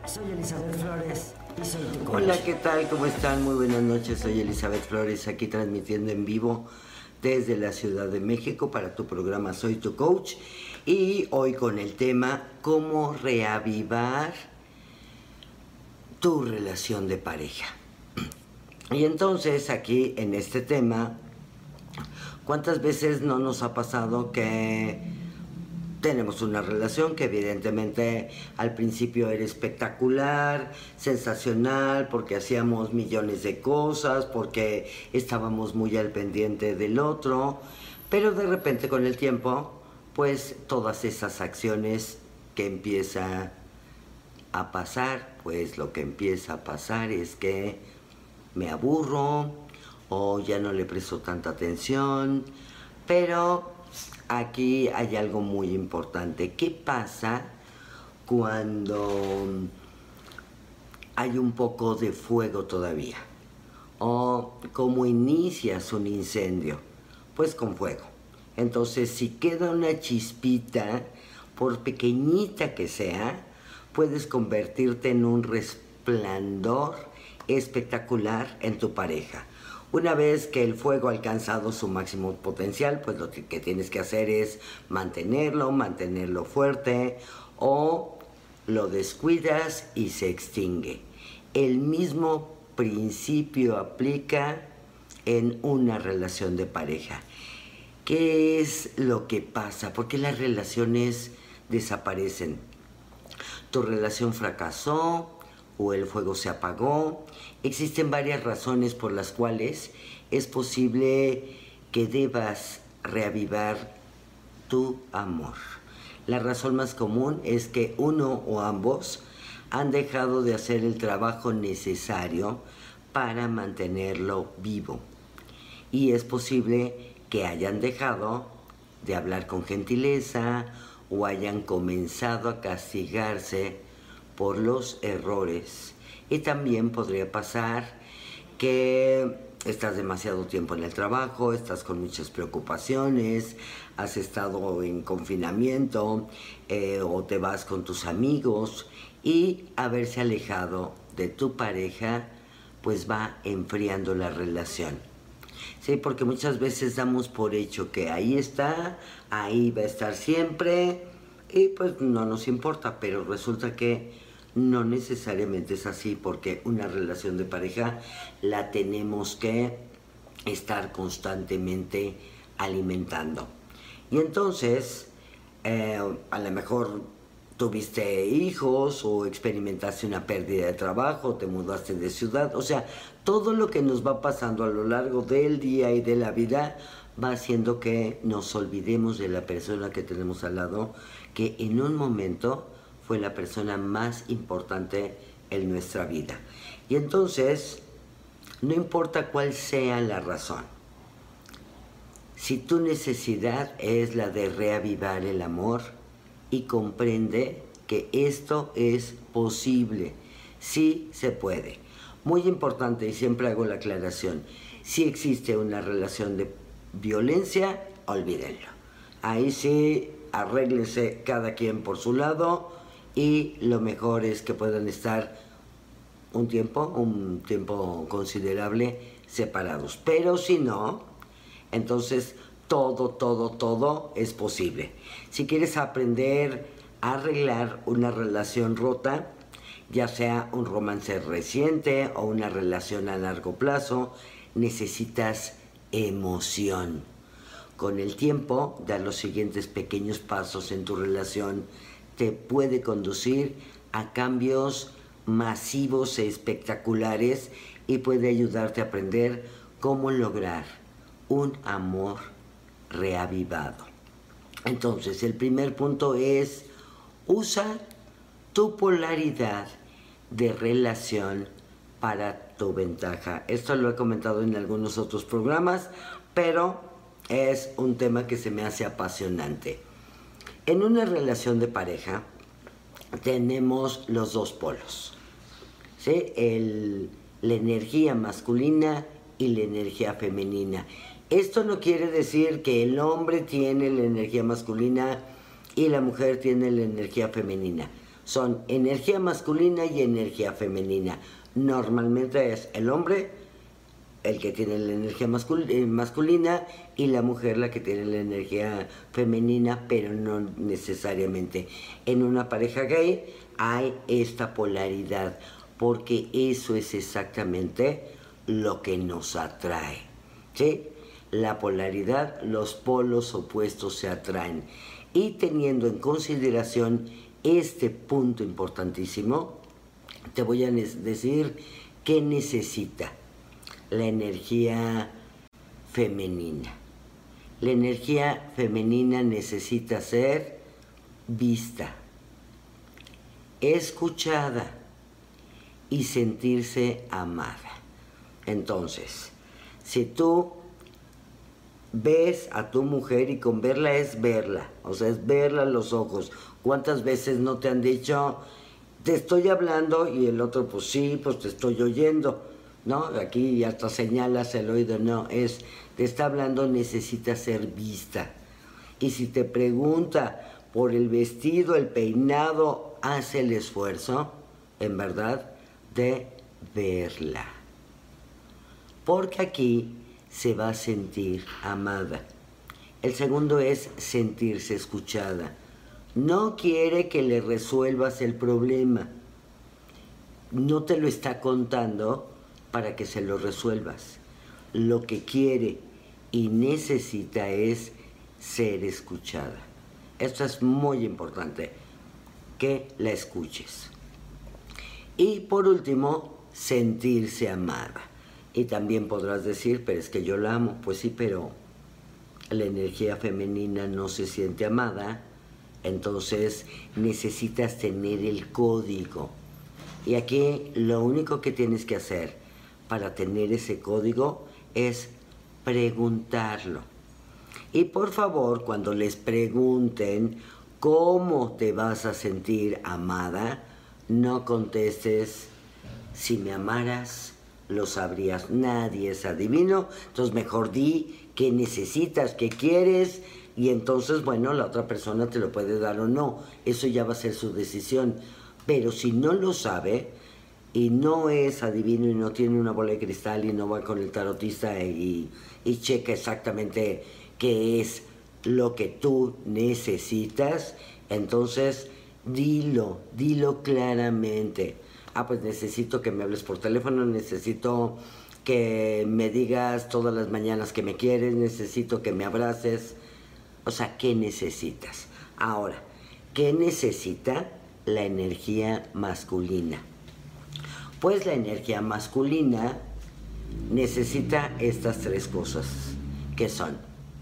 Soy Elizabeth Flores y soy tu coach. Hola, ¿qué tal? ¿Cómo están? Muy buenas noches. Soy Elizabeth Flores, aquí transmitiendo en vivo desde la Ciudad de México para tu programa Soy tu Coach. Y hoy con el tema cómo reavivar tu relación de pareja. Y entonces aquí en este tema, ¿cuántas veces no nos ha pasado que tenemos una relación que evidentemente al principio era espectacular, sensacional, porque hacíamos millones de cosas, porque estábamos muy al pendiente del otro, pero de repente con el tiempo, pues todas esas acciones que empieza a pasar, pues lo que empieza a pasar es que me aburro o ya no le presto tanta atención, pero aquí hay algo muy importante. ¿Qué pasa cuando hay un poco de fuego todavía? ¿O cómo inicias un incendio? Pues con fuego. Entonces, si queda una chispita, por pequeñita que sea, puedes convertirte en un resplandor espectacular en tu pareja. Una vez que el fuego ha alcanzado su máximo potencial, pues lo que tienes que hacer es mantenerlo fuerte, o lo descuidas y se extingue. El mismo principio aplica en una relación de pareja. ¿Qué es lo que pasa? ¿Por qué las relaciones desaparecen? ¿Tu relación fracasó o el fuego se apagó? Existen varias razones por las cuales es posible que debas reavivar tu amor. La razón más común es que uno o ambos han dejado de hacer el trabajo necesario para mantenerlo vivo. Y es posible que hayan dejado de hablar con gentileza o hayan comenzado a castigarse por los errores. Y también podría pasar que estás demasiado tiempo en el trabajo, estás con muchas preocupaciones, has estado en confinamiento o te vas con tus amigos, y haberse alejado de tu pareja pues va enfriando la relación. Sí, porque muchas veces damos por hecho que ahí está, ahí va a estar siempre, y pues no nos importa, pero resulta que no necesariamente es así, porque una relación de pareja la tenemos que estar constantemente alimentando. Y entonces, a lo mejor tuviste hijos o experimentaste una pérdida de trabajo, te mudaste de ciudad, o sea, todo lo que nos va pasando a lo largo del día y de la vida va haciendo que nos olvidemos de la persona que tenemos al lado, que en un momento fue la persona más importante en nuestra vida. Y entonces, no importa cuál sea la razón, si tu necesidad es la de reavivar el amor, y comprende que esto es posible, sí se puede. Muy importante, y siempre hago la aclaración, si existe una relación de violencia, olvídenlo. Ahí sí, arréglense cada quien por su lado, y lo mejor es que puedan estar un tiempo considerable separados. Pero si no, entonces todo es posible. Si quieres aprender a arreglar una relación rota, ya sea un romance reciente o una relación a largo plazo, necesitas emoción. Con el tiempo, dar los siguientes pequeños pasos en tu relación te puede conducir a cambios masivos e espectaculares, y puede ayudarte a aprender cómo lograr un amor reavivado. Entonces, el primer punto es: usa tu polaridad de relación para tu ventaja. Esto lo he comentado en algunos otros programas, pero es un tema que se me hace apasionante. En una relación de pareja tenemos los dos polos, ¿sí? La energía masculina y la energía femenina. Esto no quiere decir que el hombre tiene la energía masculina y la mujer tiene la energía femenina. son energía masculina y energía femenina. Normalmente es el hombre el que tiene la energía masculina y la mujer la que tiene la energía femenina, pero no necesariamente. En una pareja gay hay esta polaridad, porque eso es exactamente lo que nos atrae, ¿sí? La polaridad, los polos opuestos se atraen. Y teniendo en consideración este punto importantísimo, te voy a decir qué necesita la energía femenina. La energía femenina necesita ser vista, escuchada y sentirse amada. Entonces, si tú ves a tu mujer, y con verla es verla, o sea, es verla a los ojos. ¿Cuántas veces no te han dicho, te estoy hablando, y el otro, pues sí, pues te estoy oyendo, ¿no? Aquí hasta señalas el oído, no, es, te está hablando, necesita ser vista. Y si te pregunta por el vestido, el peinado, haz el esfuerzo, en verdad, de verla. Porque aquí se va a sentir amada. El segundo es sentirse escuchada. No quiere que le resuelvas el problema. No te lo está contando para que se lo resuelvas. Lo que quiere y necesita es ser escuchada. Esto es muy importante, que la escuches. Y por último, sentirse amada. Y también podrás decir, pero es que yo la amo. Pues sí, pero la energía femenina no se siente amada, entonces necesitas tener el código. Y aquí lo único que tienes que hacer para tener ese código es preguntarlo. Y por favor, cuando les pregunten cómo te vas a sentir amada, no contestes, si me amaras, lo sabrías. Nadie es adivino, entonces mejor di qué necesitas, qué quieres, y entonces, bueno, la otra persona te lo puede dar o no. Eso ya va a ser su decisión. Pero si no lo sabe y no es adivino y no tiene una bola de cristal y no va con el tarotista y checa exactamente qué es lo que tú necesitas, entonces dilo claramente. Pues necesito que me hables por teléfono, necesito que me digas todas las mañanas que me quieres, necesito que me abraces. O sea, ¿qué necesitas? Ahora, ¿qué necesita la energía masculina? Pues la energía masculina necesita estas tres cosas, que son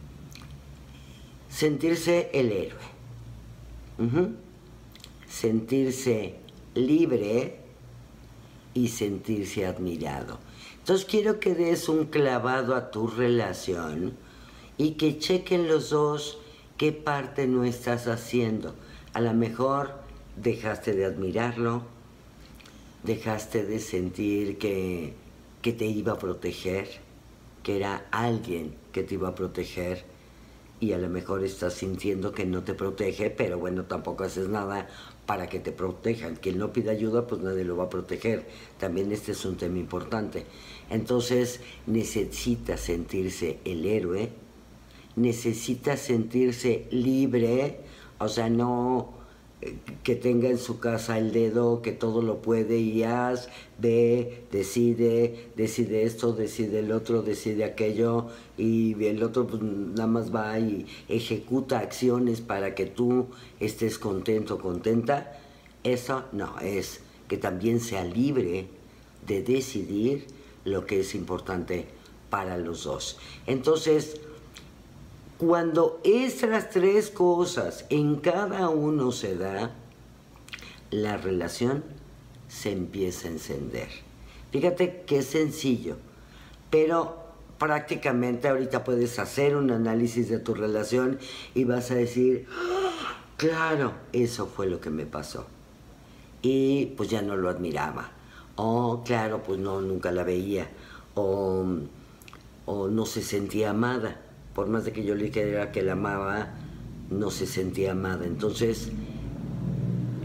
sentirse el héroe, sentirse libre y sentirse admirado. Entonces quiero que des un clavado a tu relación y que chequen los dos qué parte no estás haciendo. A lo mejor dejaste de admirarlo, dejaste de sentir que te iba a proteger, que era alguien que te iba a proteger, y a lo mejor estás sintiendo que no te protege, pero bueno, tampoco haces nada para que te protejan. Quien no pide ayuda, pues nadie lo va a proteger. También este es un tema importante. Entonces, necesita sentirse el héroe, necesita sentirse libre, o sea, no que tenga en su casa el dedo, que todo lo puede y haz, ve, decide esto, decide el otro, decide aquello, y el otro pues nada más va y ejecuta acciones para que tú estés contento, contenta. Eso no, es que también sea libre de decidir lo que es importante para los dos. Entonces, cuando estas tres cosas en cada uno se da, la relación se empieza a encender. Fíjate qué sencillo, pero prácticamente ahorita puedes hacer un análisis de tu relación y vas a decir, ¡ah! Claro, eso fue lo que me pasó. Y pues ya no lo admiraba. O claro, pues no, nunca la veía. O no se sentía amada. Por más de que yo le dijera que la amaba, no se sentía amada. Entonces,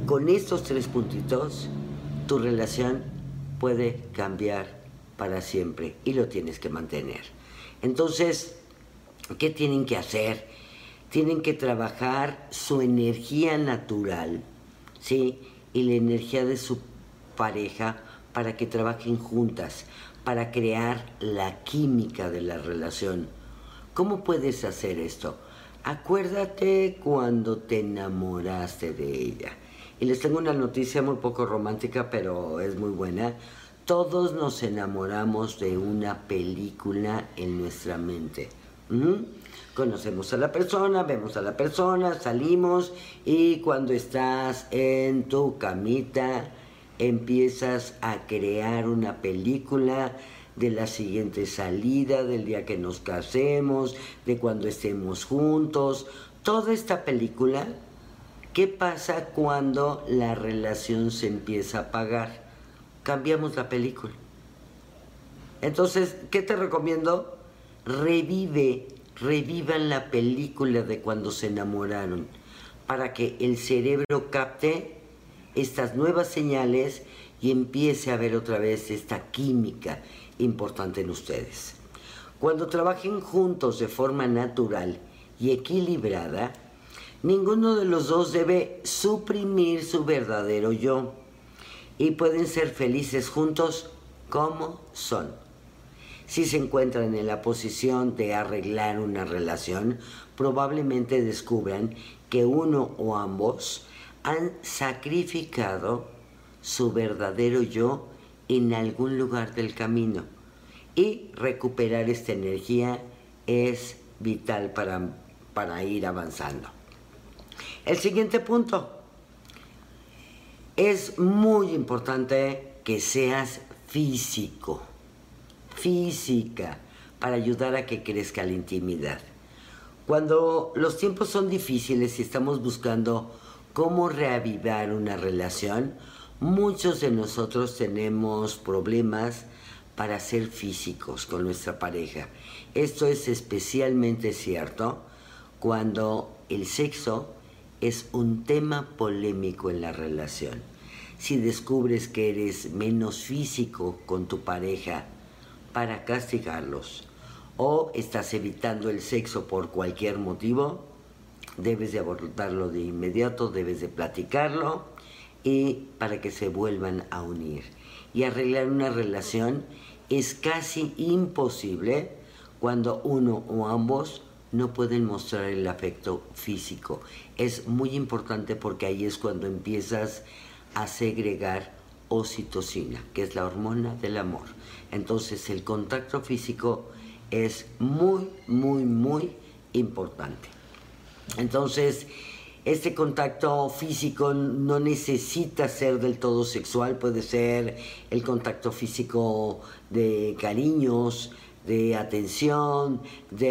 con estos 3 puntitos, tu relación puede cambiar para siempre y lo tienes que mantener. Entonces, ¿qué tienen que hacer? Tienen que trabajar su energía natural, ¿sí? Y la energía de su pareja para que trabajen juntas, para crear la química de la relación. ¿Cómo puedes hacer esto? Acuérdate cuando te enamoraste de ella. Y les tengo una noticia muy poco romántica, pero es muy buena. Todos nos enamoramos de una película en nuestra mente. Conocemos a la persona, vemos a la persona, salimos y cuando estás en tu camita empiezas a crear una película de la siguiente salida, del día que nos casemos, de cuando estemos juntos. Toda esta película, ¿qué pasa cuando la relación se empieza a apagar? Cambiamos la película. Entonces, ¿qué te recomiendo? Revivan la película de cuando se enamoraron, para que el cerebro capte estas nuevas señales y empiece a ver otra vez esta química importante en ustedes. Cuando trabajen juntos de forma natural y equilibrada, ninguno de los dos debe suprimir su verdadero yo y pueden ser felices juntos como son. Si se encuentran en la posición de arreglar una relación, probablemente descubran que uno o ambos han sacrificado su verdadero yo en algún lugar del camino. Y recuperar esta energía es vital para ir avanzando. El siguiente punto. Es muy importante que seas física, para ayudar a que crezca la intimidad. Cuando los tiempos son difíciles y estamos buscando cómo reavivar una relación, muchos de nosotros tenemos problemas para ser físicos con nuestra pareja. Esto es especialmente cierto cuando el sexo es un tema polémico en la relación. Si descubres que eres menos físico con tu pareja para castigarlos o estás evitando el sexo por cualquier motivo, debes de abordarlo de inmediato, debes de platicarlo y para que se vuelvan a unir. Y arreglar una relación es casi imposible cuando uno o ambos no pueden mostrar el afecto físico. Es muy importante porque ahí es cuando empiezas a segregar oxitocina, que es la hormona del amor. Entonces el contacto físico es muy, muy, muy importante. Entonces, este contacto físico no necesita ser del todo sexual, puede ser el contacto físico de cariños, de atención,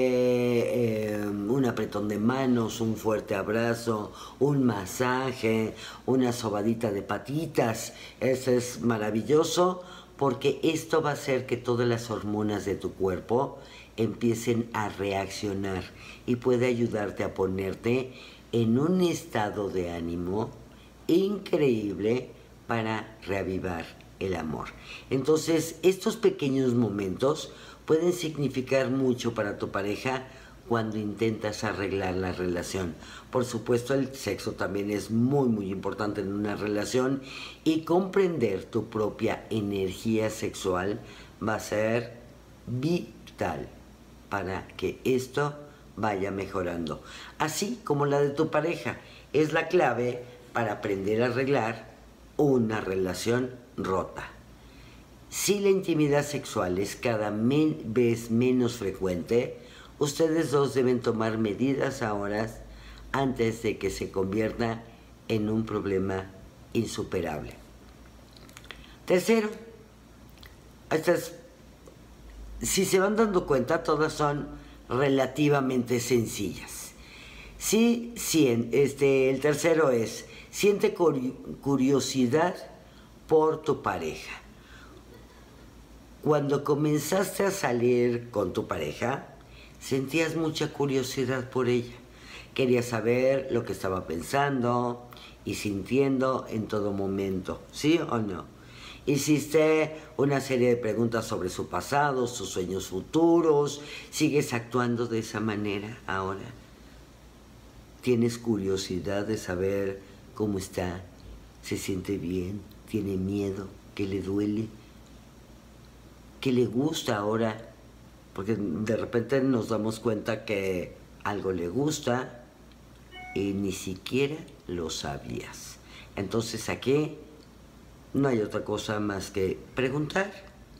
de un apretón de manos, un fuerte abrazo, un masaje, una sobadita de patitas. Eso es maravilloso porque esto va a hacer que todas las hormonas de tu cuerpo empiecen a reaccionar y puede ayudarte a ponerte en un estado de ánimo increíble para reavivar el amor. Entonces, estos pequeños momentos pueden significar mucho para tu pareja cuando intentas arreglar la relación. Por supuesto, el sexo también es muy, muy importante en una relación y comprender tu propia energía sexual va a ser vital para que esto vaya mejorando. Así como la de tu pareja es la clave para aprender a arreglar una relación rota. Si la intimidad sexual es cada vez menos frecuente, ustedes dos deben tomar medidas ahora antes de que se convierta en un problema insuperable. Tercero, si se van dando cuenta, todas son relativamente sencillas. El tercero es, siente curiosidad por tu pareja. Cuando comenzaste a salir con tu pareja, sentías mucha curiosidad por ella. Querías saber lo que estaba pensando y sintiendo en todo momento, ¿sí o no? Hiciste una serie de preguntas sobre su pasado, sus sueños futuros. ¿Sigues actuando de esa manera ahora? ¿Tienes curiosidad de saber cómo está? ¿Se siente bien? ¿Tiene miedo? ¿Qué le duele? ¿Qué le gusta ahora? Porque de repente nos damos cuenta que algo le gusta y ni siquiera lo sabías. Entonces aquí no hay otra cosa más que preguntar.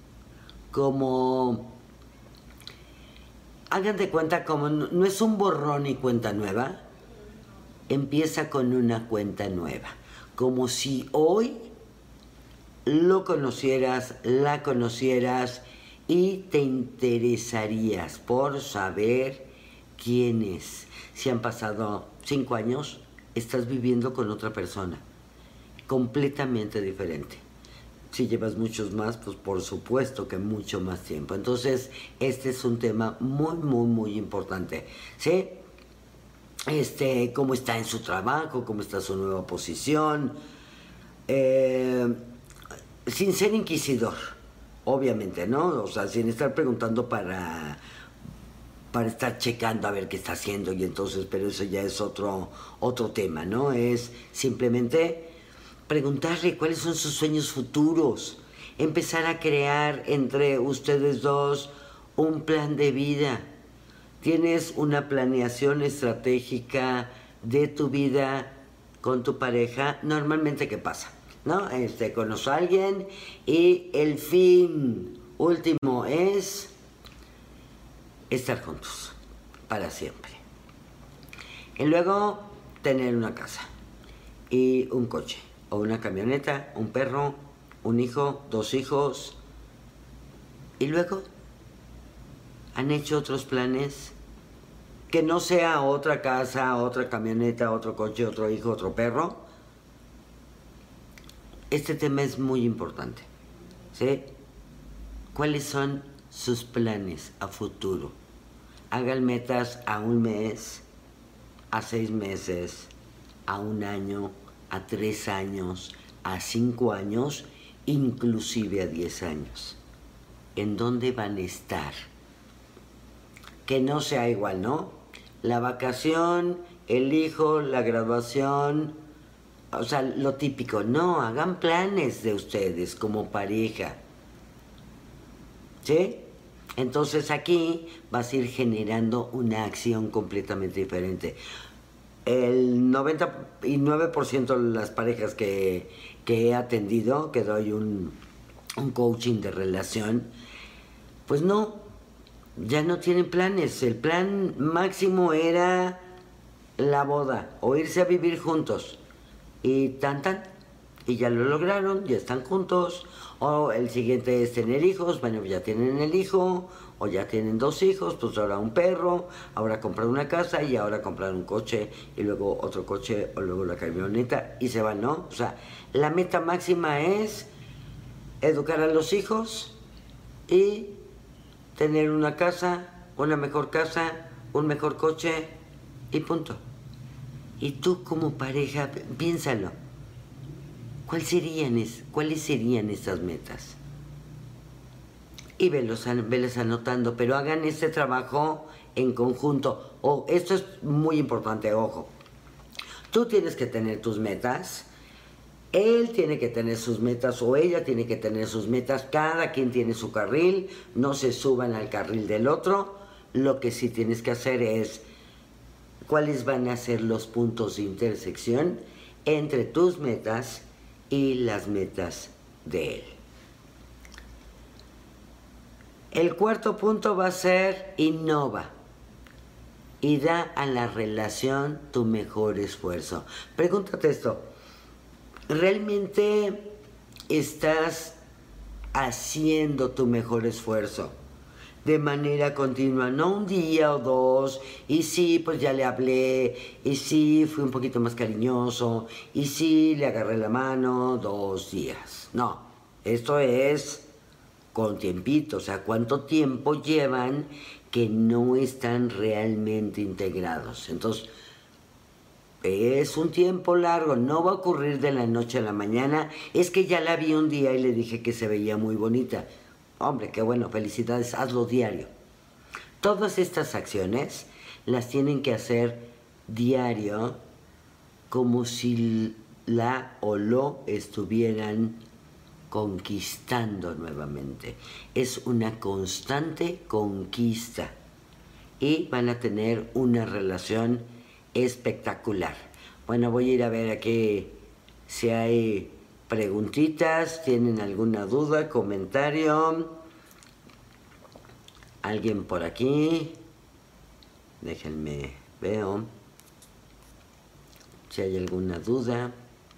Como, hagan de cuenta, como no es un borrón y cuenta nueva, empieza con una cuenta nueva. Como si hoy lo conocieras, la conocieras y te interesarías por saber quién es. Si han pasado 5 años, estás viviendo con otra persona completamente diferente. Si llevas muchos más, pues por supuesto que mucho más tiempo. Entonces, este es un tema muy, muy, muy importante. ¿Sí? Cómo está en su trabajo, cómo está su nueva posición. Sin ser inquisidor, obviamente, ¿no? O sea, sin estar preguntando para estar checando a ver qué está haciendo y entonces, pero eso ya es otro tema, ¿no? Es simplemente preguntarle cuáles son sus sueños futuros, empezar a crear entre ustedes dos un plan de vida. ¿Tienes una planeación estratégica de tu vida con tu pareja? Normalmente, ¿qué pasa? ¿No? Conozco a alguien y el fin último es estar juntos para siempre. Y luego tener una casa y un coche o una camioneta, un perro, un hijo, 2 hijos. Y luego han hecho otros planes que no sea otra casa, otra camioneta, otro coche, otro hijo, otro perro. Este tema es muy importante, ¿sí? ¿Cuáles son sus planes a futuro? Hagan metas a 1 mes, a 6 meses, a 1 año, a 3 años, a 5 años, inclusive a 10 años. ¿En dónde van a estar? Que no sea igual, ¿no? La vacación, el hijo, la graduación, o sea, lo típico. No, hagan planes de ustedes como pareja. ¿Sí? Entonces aquí vas a ir generando una acción completamente diferente. El 99% de las parejas que he atendido, que doy un coaching de relación, pues no, ya no tienen planes. El plan máximo era la boda o irse a vivir juntos. Y y ya lo lograron, ya están juntos. O el siguiente es tener hijos, bueno, ya tienen el hijo, o ya tienen 2 hijos, pues ahora un perro, ahora comprar una casa y ahora comprar un coche y luego otro coche o luego la camioneta y se van, ¿no? O sea, la meta máxima es educar a los hijos y tener una casa, una mejor casa, un mejor coche y punto. Y tú como pareja, piénsalo. ¿Cuáles serían estas metas? Y velas anotando, pero hagan este trabajo en conjunto. Esto es muy importante, ojo. Tú tienes que tener tus metas, él tiene que tener sus metas o ella tiene que tener sus metas, cada quien tiene su carril, no se suban al carril del otro. Lo que sí tienes que hacer es cuáles van a ser los puntos de intersección entre tus metas y las metas de él. El 4.º punto va a ser innova y da a la relación tu mejor esfuerzo. Pregúntate esto, ¿realmente estás haciendo tu mejor esfuerzo de manera continua? No un día o 2, y sí, pues ya le hablé, y sí, fui un poquito más cariñoso, y sí, le agarré la mano 2 días. No, esto es con tiempito, o sea, ¿cuánto tiempo llevan que no están realmente integrados? Entonces, Es un tiempo largo, no va a ocurrir de la noche a la mañana. Es que ya la vi un día y le dije que se veía muy bonita. Hombre, qué bueno, felicidades, hazlo diario. Todas estas acciones las tienen que hacer diario, como si la o lo estuvieran conquistando nuevamente. Es una constante conquista y van a tener una relación espectacular. Bueno, voy a ir a ver aquí si hay preguntitas, tienen alguna duda, comentario. ¿Alguien por aquí? Déjenme, veo si hay alguna duda.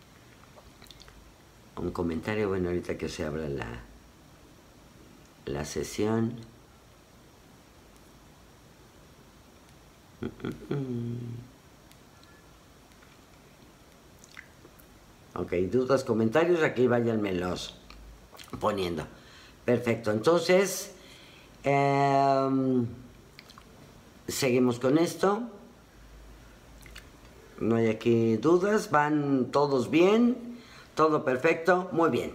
Un comentario, bueno, ahorita que se abra la sesión. Ok, dudas, comentarios, aquí váyanmelos poniendo. Perfecto, entonces seguimos con esto. No hay aquí dudas, van todos bien, todo perfecto, muy bien.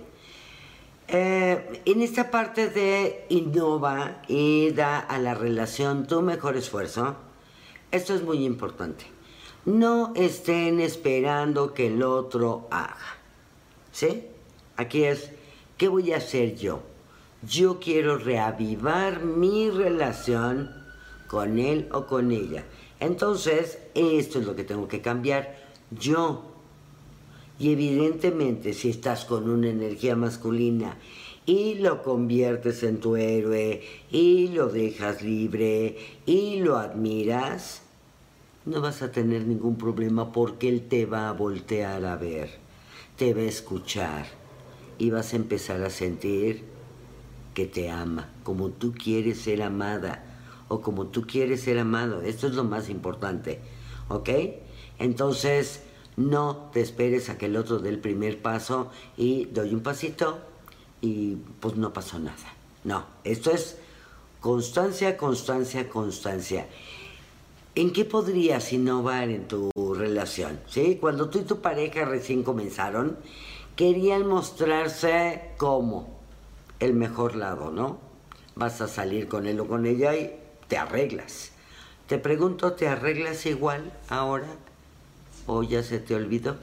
En esta parte de innova y da a la relación tu mejor esfuerzo, esto es muy importante. No estén esperando que el otro haga, ¿sí? Aquí es, ¿qué voy a hacer yo? Yo quiero reavivar mi relación con él o con ella. Entonces, esto es lo que tengo que cambiar yo. Y evidentemente, si estás con una energía masculina y lo conviertes en tu héroe y lo dejas libre y lo admiras, no vas a tener ningún problema porque él te va a voltear a ver, te va a escuchar y vas a empezar a sentir que te ama, como tú quieres ser amada o como tú quieres ser amado. Esto es lo más importante, ¿ok? Entonces, no te esperes a que el otro dé el primer paso y doy un pasito y pues no pasó nada. No, esto es constancia, constancia, constancia. ¿En qué podrías innovar en tu relación? ¿Sí? Cuando tú y tu pareja recién comenzaron, querían mostrarse como el mejor lado, ¿no? Vas a salir con él o con ella y te arreglas. Te pregunto, ¿te arreglas igual ahora? ¿O ya se te olvidó?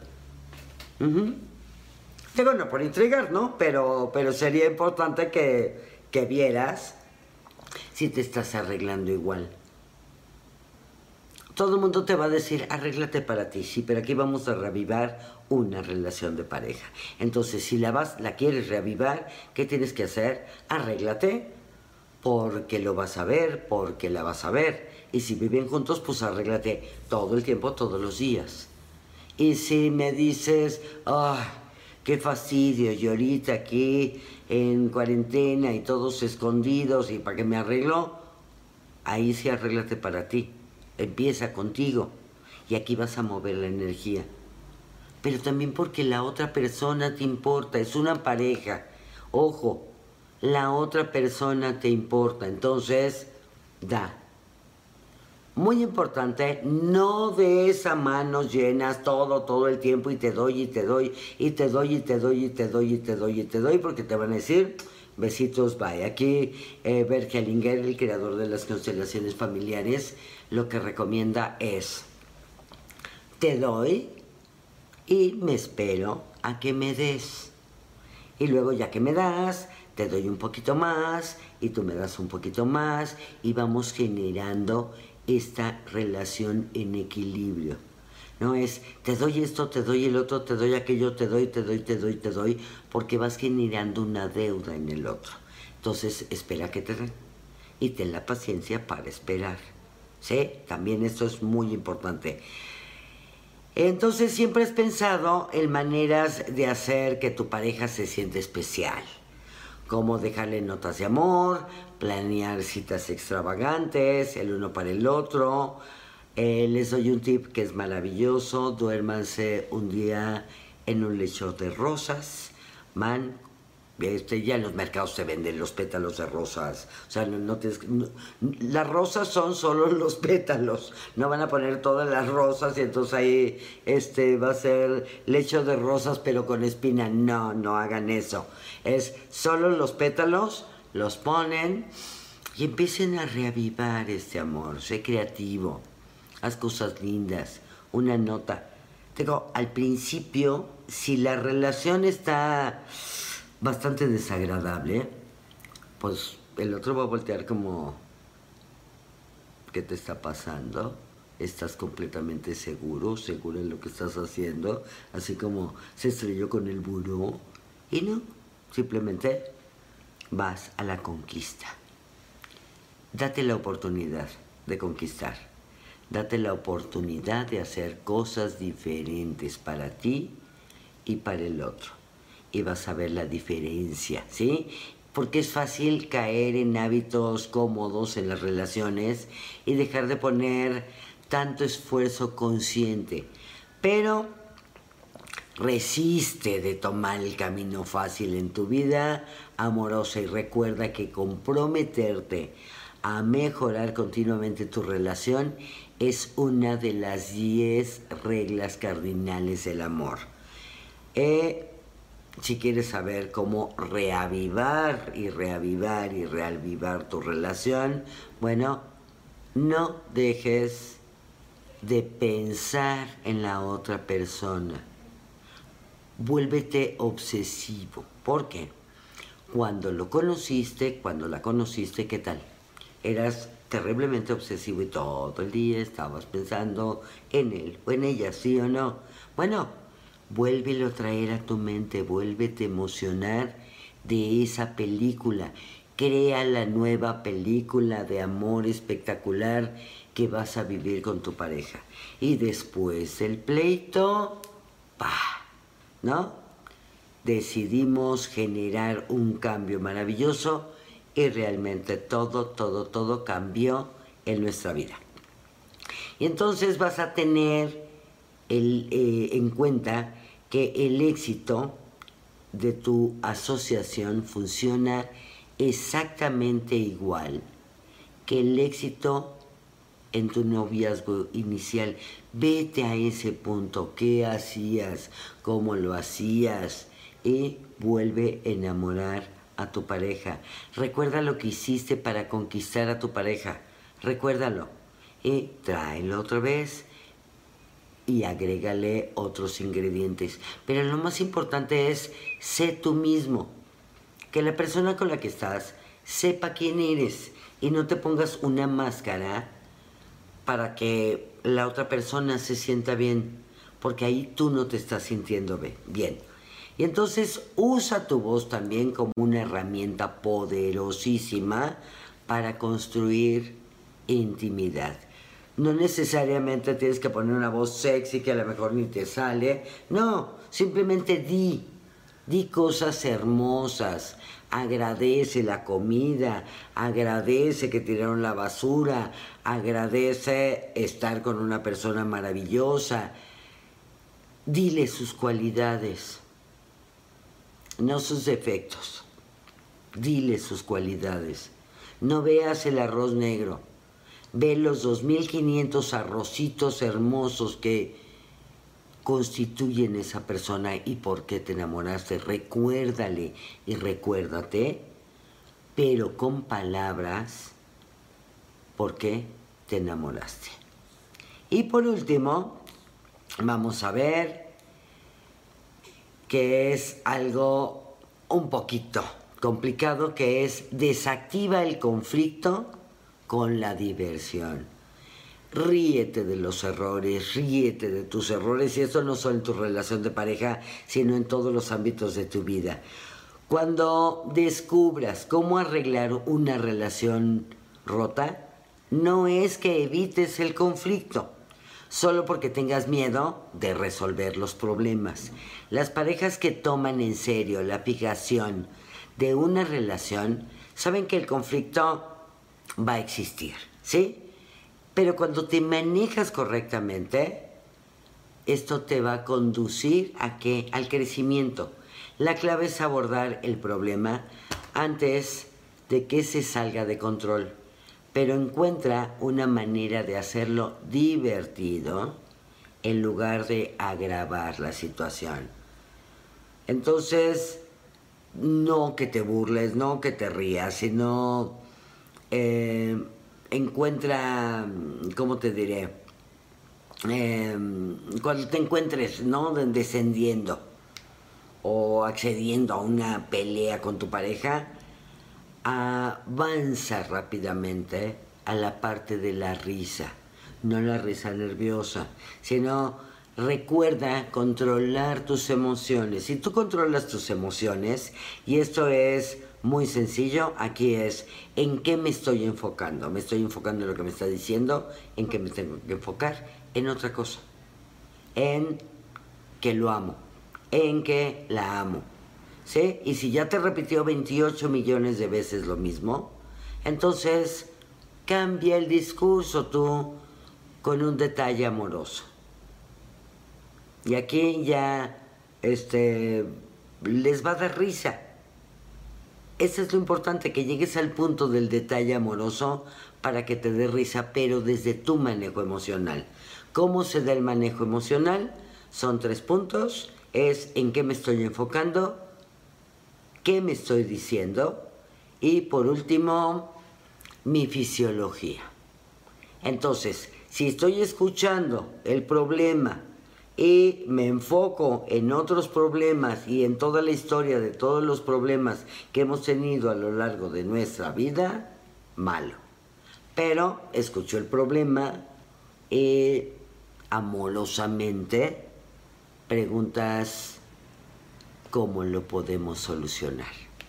Digo, no por intrigar, ¿no? Pero sería importante que vieras si te estás arreglando igual. Todo el mundo te va a decir, arréglate para ti, sí, pero aquí vamos a reavivar una relación de pareja. Entonces, si la quieres reavivar, ¿qué tienes que hacer? Arréglate, porque lo vas a ver, porque la vas a ver. Y si viven juntos, pues arréglate todo el tiempo, todos los días. Y si me dices, ¡ay, qué fastidio! Y ahorita aquí en cuarentena y todos escondidos, ¿y para qué me arreglo? Ahí sí arréglate para ti. Empieza contigo y aquí vas a mover la energía. Pero también porque la otra persona te importa, es una pareja. Ojo, la otra persona te importa, entonces da. Muy importante, no des a manos llenas todo el tiempo y te doy, y te doy, y te doy, y te doy, y te doy, y te doy, y te doy, porque te van a decir, besitos, bye. Aquí Bert Hellinger, el creador de las constelaciones familiares, lo que recomienda es, te doy y me espero a que me des. Y luego ya que me das, te doy un poquito más y tú me das un poquito más y vamos generando esta relación en equilibrio. No es, te doy esto, te doy el otro, te doy aquello, te doy, porque vas generando una deuda en el otro. Entonces, espera que te den y ten la paciencia para esperar. ¿Sí? También esto es muy importante. Entonces, siempre has pensado en maneras de hacer que tu pareja se sienta especial. Como dejarle notas de amor, planear citas extravagantes, el uno para el otro. Les doy un tip que es maravilloso. Duérmanse un día en un lecho de rosas. Van Ya en los mercados se venden los pétalos de rosas. O sea, las rosas son solo los pétalos. No van a poner todas las rosas y entonces ahí va a ser lecho de rosas pero con espina. No, no hagan eso. Es solo los pétalos, los ponen y empiecen a reavivar este amor. Sé creativo. Haz cosas lindas. Una nota. Digo, al principio, si la relación está bastante desagradable, pues el otro va a voltear como, ¿qué te está pasando? ¿Estás completamente seguro en lo que estás haciendo? Así como se estrelló con el buró. Y no, simplemente vas a la conquista. Date la oportunidad de conquistar. Date la oportunidad de hacer cosas diferentes para ti y para el otro. Y vas a ver la diferencia, ¿sí? Porque es fácil caer en hábitos cómodos en las relaciones y dejar de poner tanto esfuerzo consciente. Pero resiste de tomar el camino fácil en tu vida amorosa y recuerda que comprometerte a mejorar continuamente tu relación es una de las 10 reglas cardinales del amor. Si quieres saber cómo reavivar tu relación, bueno, no dejes de pensar en la otra persona. Vuélvete obsesivo. ¿Por qué? Cuando la conociste, ¿qué tal? Eras terriblemente obsesivo y todo el día estabas pensando en él o en ella, ¿sí o no? Bueno, vuélvelo a traer a tu mente, vuélvete a emocionar de esa película. Crea la nueva película de amor espectacular que vas a vivir con tu pareja. Y después del pleito, ¿no? Decidimos generar un cambio maravilloso y realmente todo cambió en nuestra vida. Y entonces vas a tener en cuenta que el éxito de tu asociación funciona exactamente igual que el éxito en tu noviazgo inicial. Vete a ese punto, qué hacías, cómo lo hacías y vuelve a enamorar a tu pareja. Recuerda lo que hiciste para conquistar a tu pareja, recuérdalo y tráelo otra vez y agrégale otros ingredientes. Pero lo más importante es, sé tú mismo. Que la persona con la que estás sepa quién eres y no te pongas una máscara para que la otra persona se sienta bien, porque ahí tú no te estás sintiendo bien. Y entonces usa tu voz también como una herramienta poderosísima para construir intimidad. No necesariamente tienes que poner una voz sexy que a lo mejor ni te sale. No, simplemente di cosas hermosas. Agradece la comida, agradece que tiraron la basura, agradece estar con una persona maravillosa. Dile sus cualidades, no sus defectos. Dile sus cualidades. No veas el arroz negro. Ve los 2500 arrocitos hermosos que constituyen esa persona y por qué te enamoraste. Recuérdale y recuérdate, pero con palabras, por qué te enamoraste. Y por último, vamos a ver que es algo un poquito complicado, que es desactiva el conflicto con la diversión. Ríete de los errores, ríete de tus errores, y esto no solo en tu relación de pareja, sino en todos los ámbitos de tu vida. Cuando descubras cómo arreglar una relación rota, no es que evites el conflicto, solo porque tengas miedo de resolver los problemas. Las parejas que toman en serio la fijación de una relación saben que el conflicto va a existir, ¿sí? Pero cuando te manejas correctamente, esto te va a conducir ¿a qué? Al crecimiento. La clave es abordar el problema antes de que se salga de control, pero encuentra una manera de hacerlo divertido en lugar de agravar la situación. Entonces, no que te burles, no que te rías, sino encuentra, ¿cómo te diré? Cuando te encuentres, ¿no? Descendiendo o accediendo a una pelea con tu pareja, avanza rápidamente a la parte de la risa, no la risa nerviosa, sino recuerda controlar tus emociones. Si tú controlas tus emociones, y esto es muy sencillo, aquí es, ¿en qué me estoy enfocando? ¿Me estoy enfocando en lo que me está diciendo? ¿En qué me tengo que enfocar? En otra cosa. En que lo amo. En que la amo. ¿Sí? Y si ya te repitió 28 millones de veces lo mismo, entonces cambia el discurso tú con un detalle amoroso. Y aquí ya les va a dar risa. Eso es lo importante, que llegues al punto del detalle amoroso para que te dé risa, pero desde tu manejo emocional. ¿Cómo se da el manejo emocional? Son 3 puntos. Es en qué me estoy enfocando, qué me estoy diciendo y por último, mi fisiología. Entonces, si estoy escuchando el problema y me enfoco en otros problemas y en toda la historia de todos los problemas que hemos tenido a lo largo de nuestra vida, malo. Pero escucho el problema y amorosamente preguntas cómo lo podemos solucionar.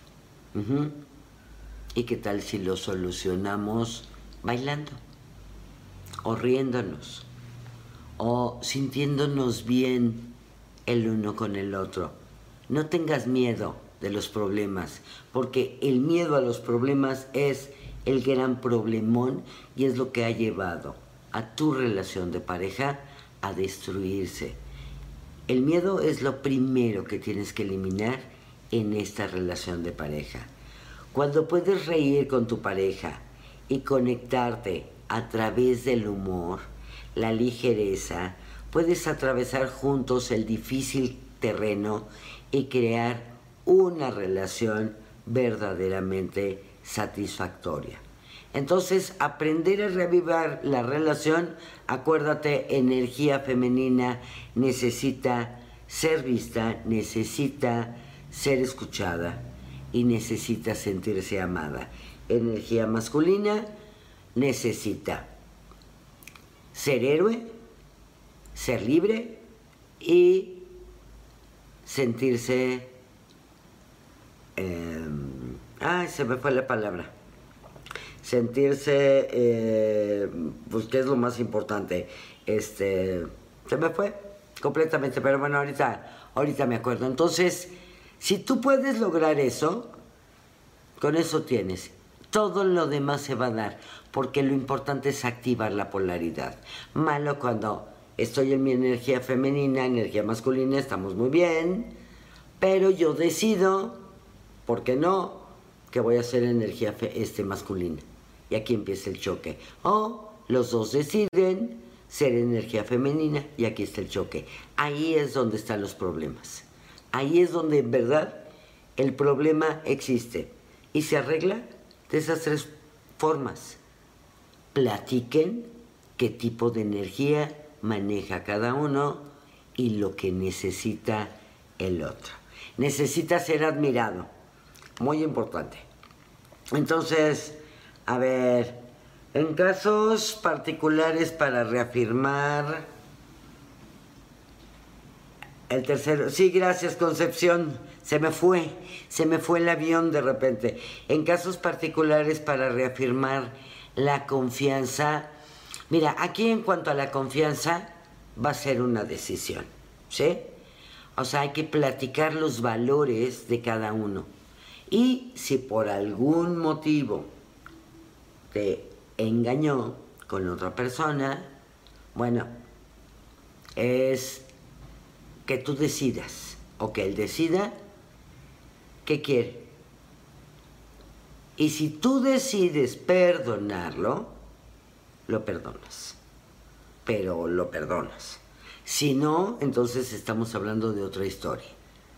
¿Y qué tal si lo solucionamos bailando? O riéndonos, o sintiéndonos bien el uno con el otro. No tengas miedo de los problemas, porque el miedo a los problemas es el gran problemón y es lo que ha llevado a tu relación de pareja a destruirse. El miedo es lo primero que tienes que eliminar en esta relación de pareja. Cuando puedes reír con tu pareja y conectarte a través del humor, la ligereza, puedes atravesar juntos el difícil terreno y crear una relación verdaderamente satisfactoria. Entonces, aprender a reavivar la relación, acuérdate, energía femenina necesita ser vista, necesita ser escuchada y necesita sentirse amada. Energía masculina necesita ser héroe, ser libre y sentirse... se me fue la palabra. Sentirse, pues que es lo más importante. Se me fue completamente, pero bueno, ahorita me acuerdo. Entonces, si tú puedes lograr eso, con eso tienes. Todo lo demás se va a dar, porque lo importante es activar la polaridad. Malo cuando estoy en mi energía femenina, energía masculina, estamos muy bien, pero yo decido, ¿por qué no?, que voy a hacer energía masculina. Y aquí empieza el choque. O los dos deciden ser energía femenina y aquí está el choque. Ahí es donde están los problemas. Ahí es donde en verdad el problema existe. Y se arregla de esas 3 formas. Platiquen qué tipo de energía maneja cada uno y lo que necesita el otro. Necesita ser admirado. Muy importante. Entonces, a ver, en casos particulares para reafirmar el tercero. Sí, gracias, Concepción. Se me fue el avión de repente. En casos particulares para reafirmar la confianza. Mira, aquí en cuanto a la confianza va a ser una decisión, ¿sí? O sea, hay que platicar los valores de cada uno. Y si por algún motivo te engañó con otra persona, bueno, es que tú decidas o que él decida ¿qué quiere? Y si tú decides perdonarlo, lo perdonas. Pero lo perdonas. Si no, entonces estamos hablando de otra historia.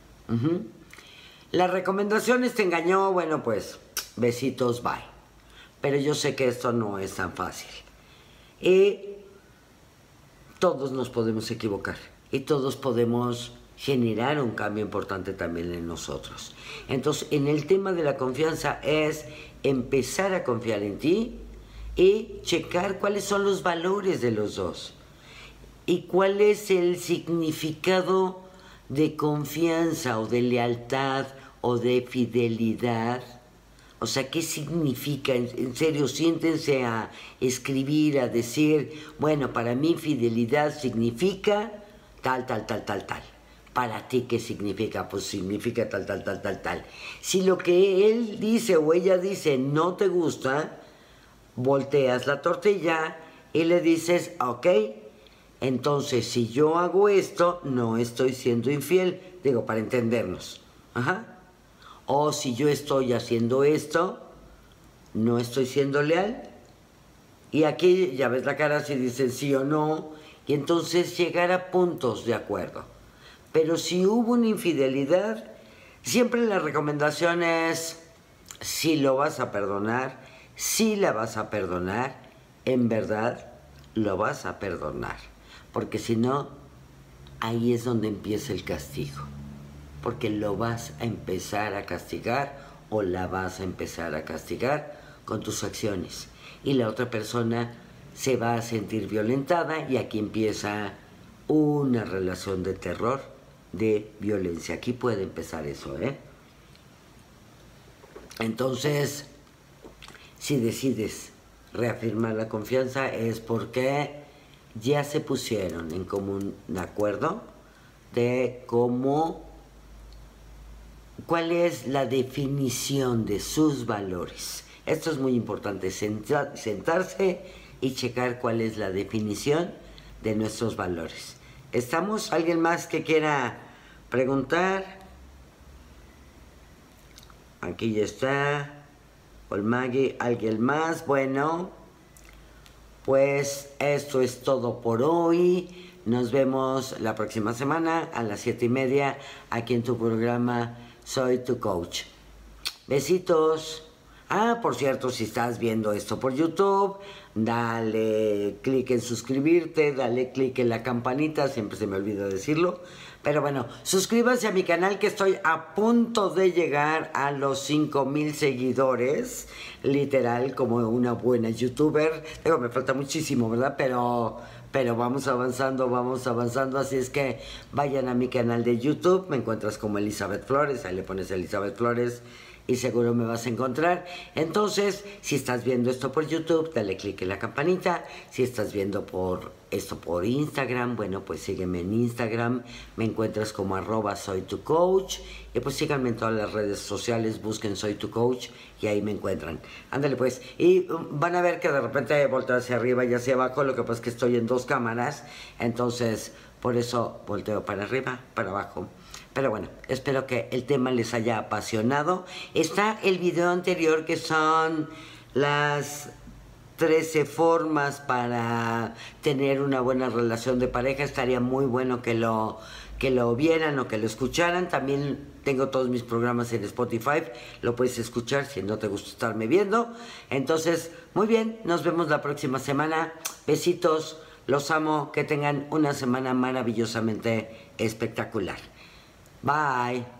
Las recomendaciones te engañó, bueno, pues, besitos, bye. Pero yo sé que esto no es tan fácil. Y todos nos podemos equivocar. Y todos podemos generar un cambio importante también en nosotros. Entonces, en el tema de la confianza es empezar a confiar en ti y checar cuáles son los valores de los dos y cuál es el significado de confianza o de lealtad o de fidelidad. O sea, ¿qué significa? En serio, siéntense a escribir, a decir, bueno, para mí fidelidad significa tal, tal, tal, tal, tal. Para ti, ¿qué significa? Pues significa tal, tal, tal, tal, tal. Si lo que él dice o ella dice no te gusta, volteas la tortilla y le dices, ok, entonces si yo hago esto, no estoy siendo infiel. Digo, para entendernos. Ajá. O si yo estoy haciendo esto, no estoy siendo leal. Y aquí ya ves la cara si dicen sí o no. Y entonces llegar a puntos de acuerdo. Pero si hubo una infidelidad, siempre la recomendación es, si lo vas a perdonar, si la vas a perdonar, en verdad lo vas a perdonar. Porque si no, ahí es donde empieza el castigo. Porque lo vas a empezar a castigar o la vas a empezar a castigar con tus acciones. Y la otra persona se va a sentir violentada y aquí empieza una relación de terror, de violencia. Aquí puede empezar eso, ¿eh? Entonces, si decides reafirmar la confianza es porque ya se pusieron en común de acuerdo de cuál es la definición de sus valores. Esto es muy importante, sentarse y checar cuál es la definición de nuestros valores. ¿Estamos? ¿Alguien más que quiera preguntar? Aquí ya está. Olmagui, ¿alguien más? Bueno, pues esto es todo por hoy. Nos vemos la próxima semana a las 7:30 aquí en tu programa Soy tu Coach. Besitos. Ah, por cierto, si estás viendo esto por YouTube, dale clic en suscribirte, dale clic en la campanita, siempre se me olvida decirlo. Pero bueno, suscríbanse a mi canal que estoy a punto de llegar a los 5,000 seguidores, literal, como una buena youtuber. Digo, me falta muchísimo, ¿verdad? Pero vamos avanzando, así es que vayan a mi canal de YouTube, me encuentras como Elizabeth Flores, ahí le pones Elizabeth Flores y seguro me vas a encontrar. Entonces, si estás viendo esto por YouTube, dale clic en la campanita. Si estás viendo esto por Instagram, bueno, pues sígueme en Instagram, me encuentras como @soytucoach y pues síganme en todas las redes sociales, busquen Soy Tu Coach y ahí me encuentran. Ándale pues, y van a ver que de repente volteo hacia arriba y hacia abajo, lo que pasa es que estoy en 2 cámaras, entonces por eso volteo para arriba, para abajo. Pero bueno, espero que el tema les haya apasionado. Está el video anterior que son las 13 formas para tener una buena relación de pareja. Estaría muy bueno que lo vieran o que lo escucharan. También tengo todos mis programas en Spotify. Lo puedes escuchar si no te gusta estarme viendo. Entonces, muy bien, nos vemos la próxima semana. Besitos, los amo. Que tengan una semana maravillosamente espectacular. Bye.